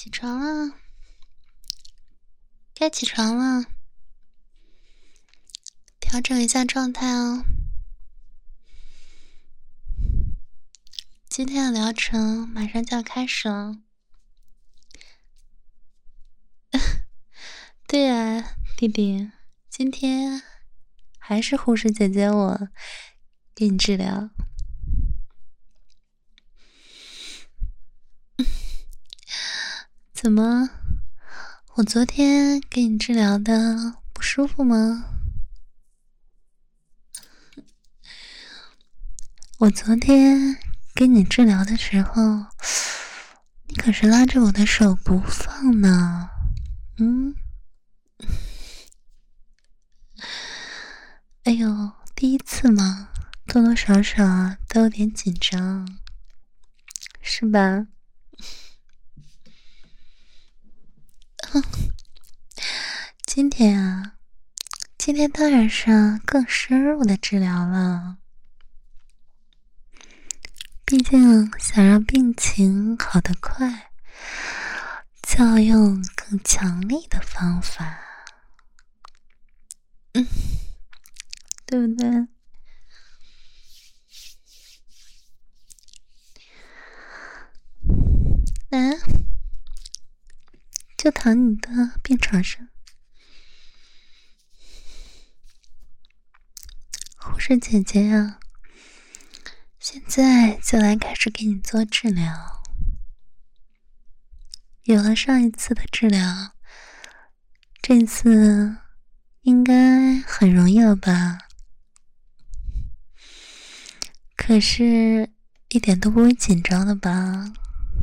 起床了，该起床了，调整一下状态哦。今天的疗程马上就要开始了。对啊，弟弟，今天还是护士姐姐我给你治疗。怎么？我昨天给你治疗的不舒服吗？我昨天给你治疗的时候，你可是拉着我的手不放呢。哎呦，第一次嘛，多多少少都有点紧张，是吧？今天当然是更深入的治疗了。毕竟想让病情好得快，就要用更强力的方法。对不对？来，就躺你的病床上。护士姐姐啊，现在就来开始给你做治疗。有了上一次的治疗，这次应该很容易了吧？可是一点都不会紧张了吧？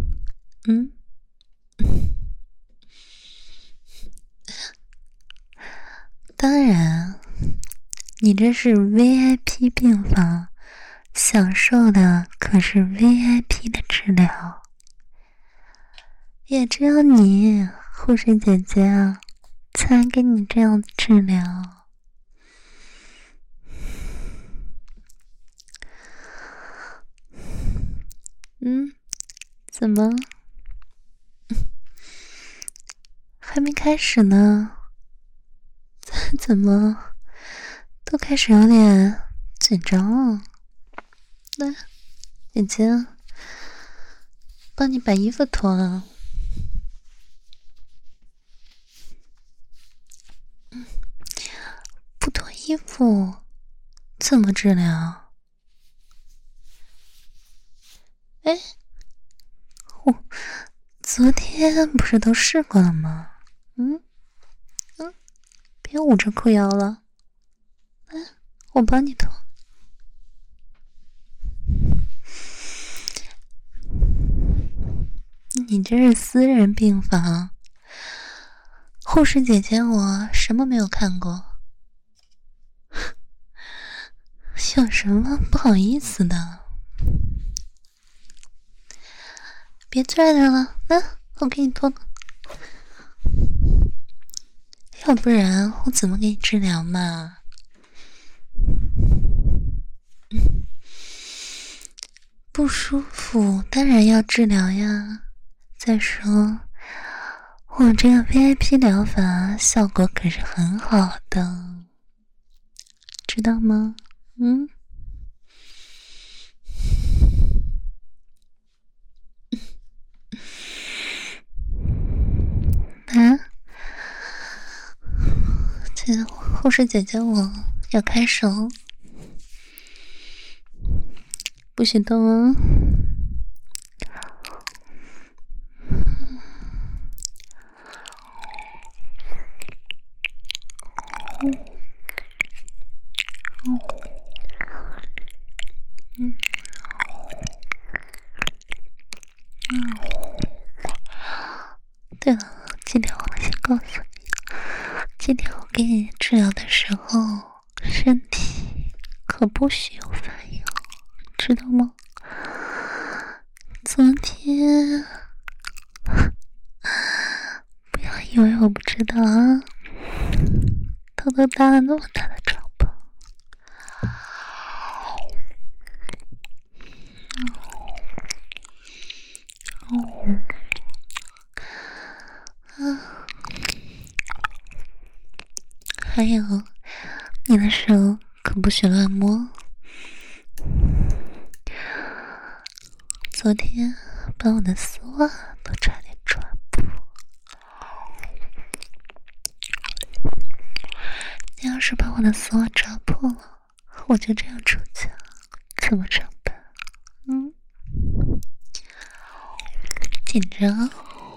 当然，你这是 VIP 病房，享受的可是 VIP 的治疗。也只有你，护士姐姐啊，才给你这样子治疗。怎么？还没开始呢？怎么都开始有点紧张了？来，姐姐帮你把衣服脱了。不脱衣服怎么治疗？哎，我昨天不是都试过了吗？别捂着裤腰了。来，我帮你脱。你这是私人病房，护士姐姐我什么没有看过，有什么不好意思的？别拽着了，来，我给你脱。要不然我怎么给你治疗嘛？不舒服当然要治疗呀。再说我这个 VIP 疗法效果可是很好的，知道吗？这护士姐姐我要开手，不许动哦。对了，今天我先告诉你，今天我给你治疗的时候，身体可不许有反应，知道吗？昨天不要以为我不知道啊，偷偷搭了那么大的帐篷。 还有，你的手可不许乱摸。昨天把我的丝袜都差点抓破，你要是把我的丝袜抓破了，我就这样出去，怎么成办？紧张？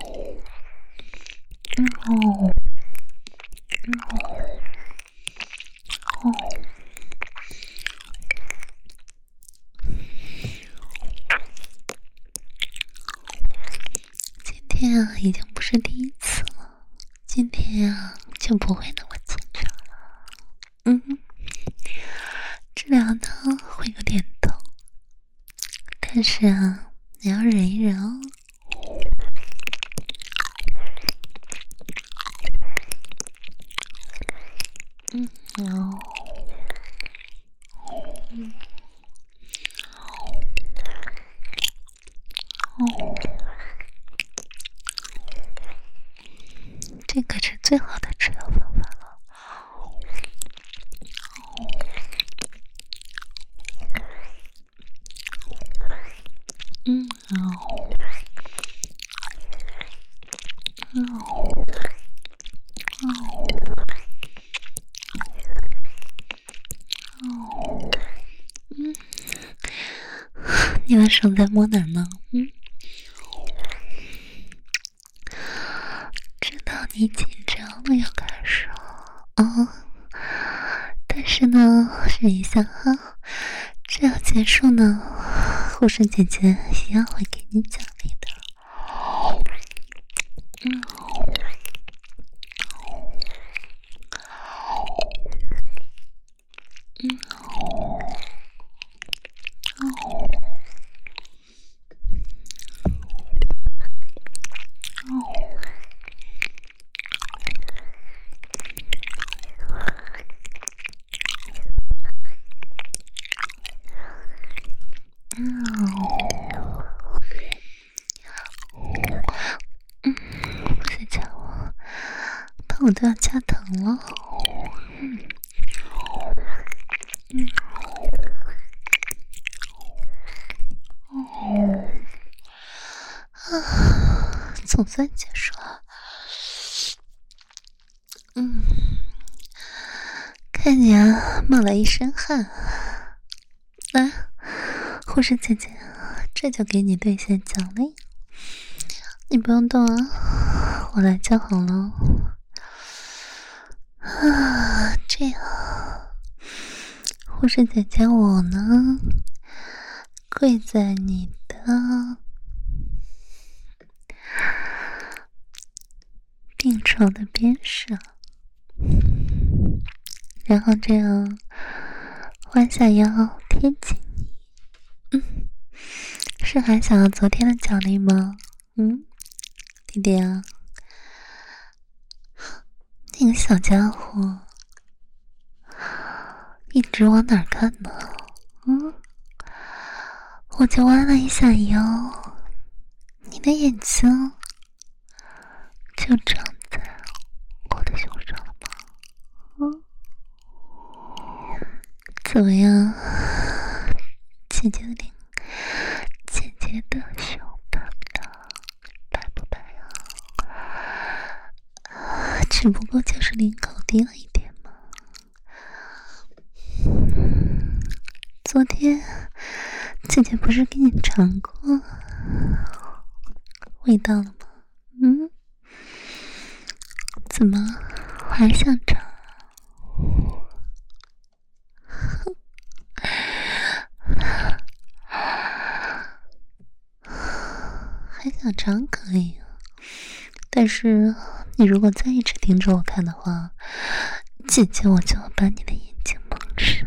今天啊，已经不是第一次了，今天啊就不会那么紧张了。治疗呢会有点痛，但是啊，你要忍一忍哦。这可是最好的治疗方法了。你的手在摸哪儿呢？知道你紧张了要开始但是呢，忍一下哈，这样结束呢，护士姐姐一样会给你奖励的。睡觉了，怕我都要加疼了。总算结束了。看你啊，冒了一身汗。来，护士姐姐，这就给你兑现奖励。你不用动啊，我来就好了。这样，护士姐姐我呢，跪在你的病床的边上，然后这样弯下腰贴紧你。是还想要昨天的奖励吗？弟弟啊，那个小家伙一直往哪儿看呢？我就弯了一下腰，你的眼睛就长在我的胸上了吗？怎么样，姐姐的脸，姐姐的胸大不大，白不白啊？只不过就是领口低了一点嘛。昨天姐姐不是给你尝过味道了吗？怎么还想尝？还想尝可以啊，但是你如果再一直盯着我看的话，姐姐我就要把你的眼睛蒙上。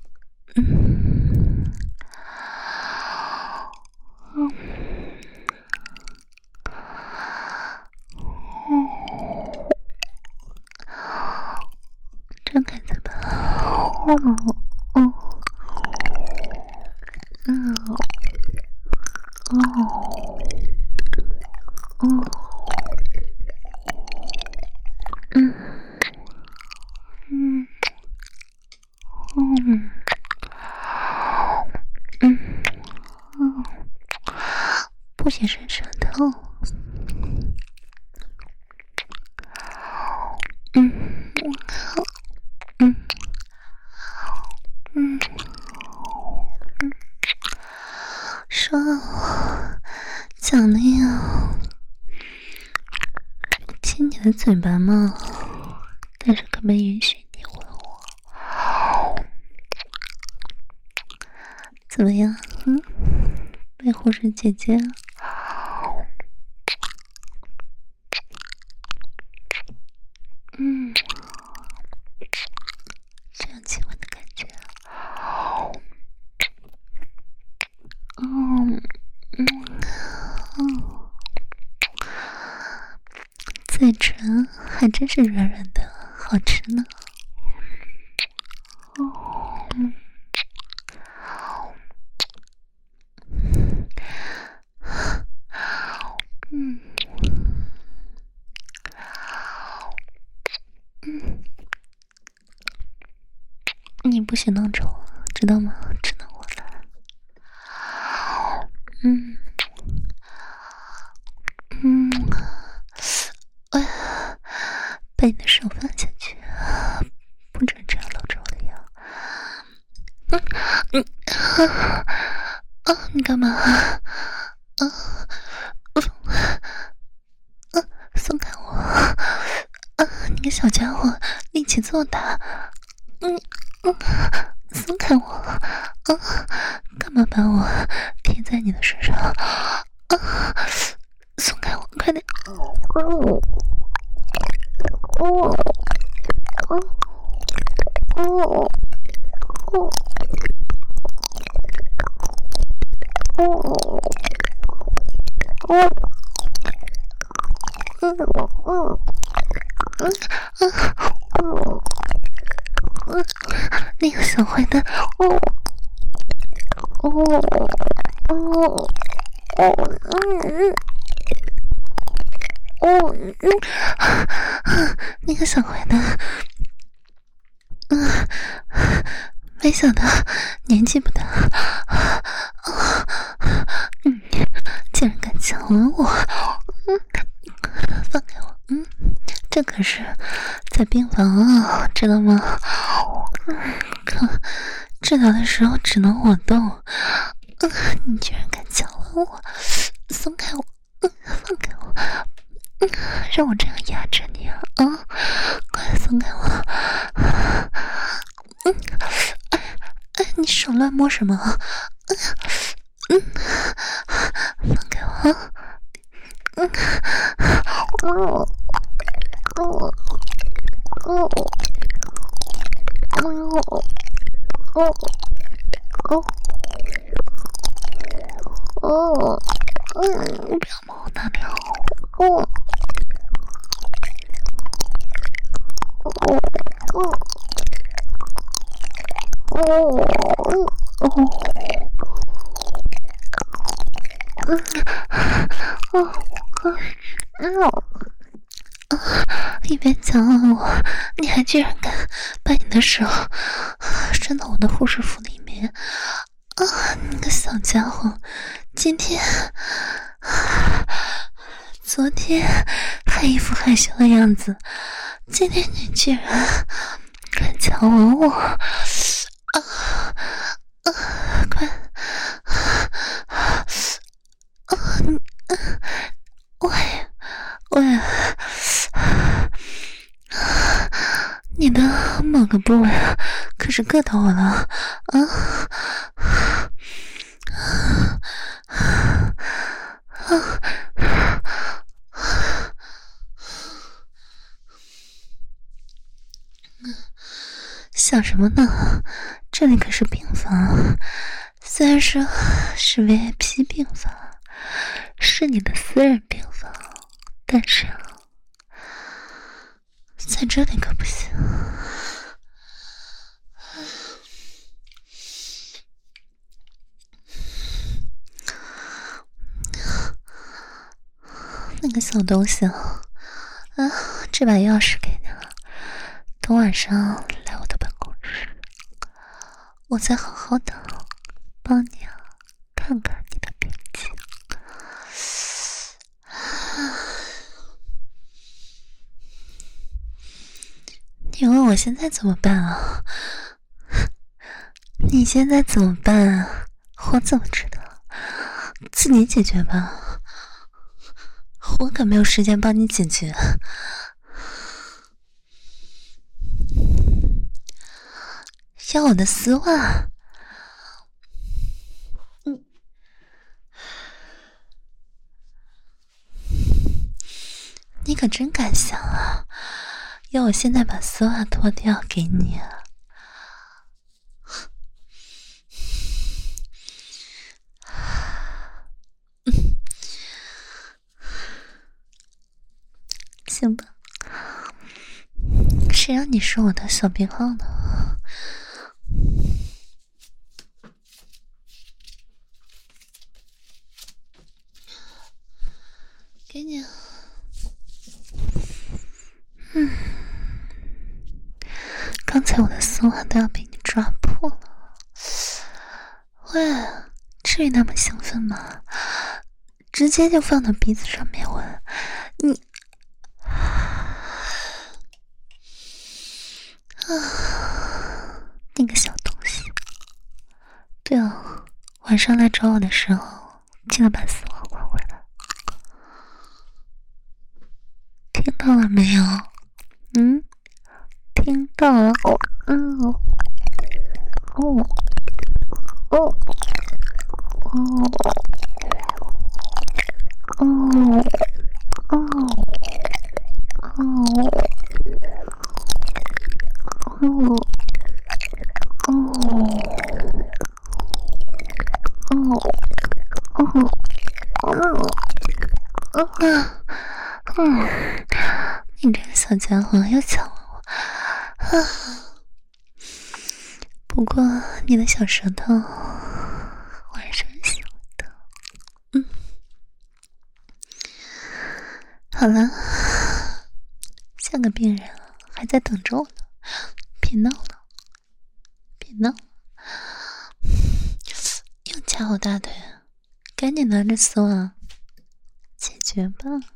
张开嘴巴。 不许伸舌头。说讲的呀，亲你的嘴巴嘛，但是可没允许你吻我。怎么样？被护士姐姐这样亲吻的感觉。嘴唇还真是软软的，好吃呢。你不许弄着我，知道吗？只能我来。把你的手放下去，不准这样搂着我的腰。你干嘛？松开我！你个小家伙，力气这么大！松开我！干嘛把我贴在你的身上？松开我，快点！那个小坏蛋！那个小坏蛋！没想到年纪不大，竟然敢强吻我！放开我！这可是在病房啊，知道吗？可治疗的时候只能我动，你居然敢强吻我！松开我！放开我！让我这样压着你啊！快松开我！你手乱摸什么？放开我！不要摸我那里！一边强吻我，你还居然敢把你的手伸到我的护士服里面！你个小家伙，昨天还一副害羞的样子，今天你居然敢强吻我！快！喂！你的某个部位可是硌到我了想什么呢？这里可是病房，虽然说是 VIP 病房，是你的私人病房，但是在这里可不行。那个小东西这把钥匙给你了，等晚上来我的办公室，我再好好的帮你看看你的病情。 你问我现在怎么办啊？你现在怎么办啊？我怎么知道？自己解决吧，我可没有时间帮你解决。要我的丝袜？你可真敢想啊！要我现在把丝袜脱掉给你啊？行吧，谁让你是我的小编号呢？给你。刚才我的丝袜都要被你抓破了。喂，至于那么兴奋吗？直接就放到鼻子上面闻。你那个小东西。对哦，晚上来找我的时候记得把丝袜还回来。听到了没有？听到了。你这个小家伙又抢了我。不过你的小舌头我还是很喜欢的。好了，像个病人还在等着我呢，别闹了，别闹了，又掐我大腿，赶紧拿着丝袜解决吧。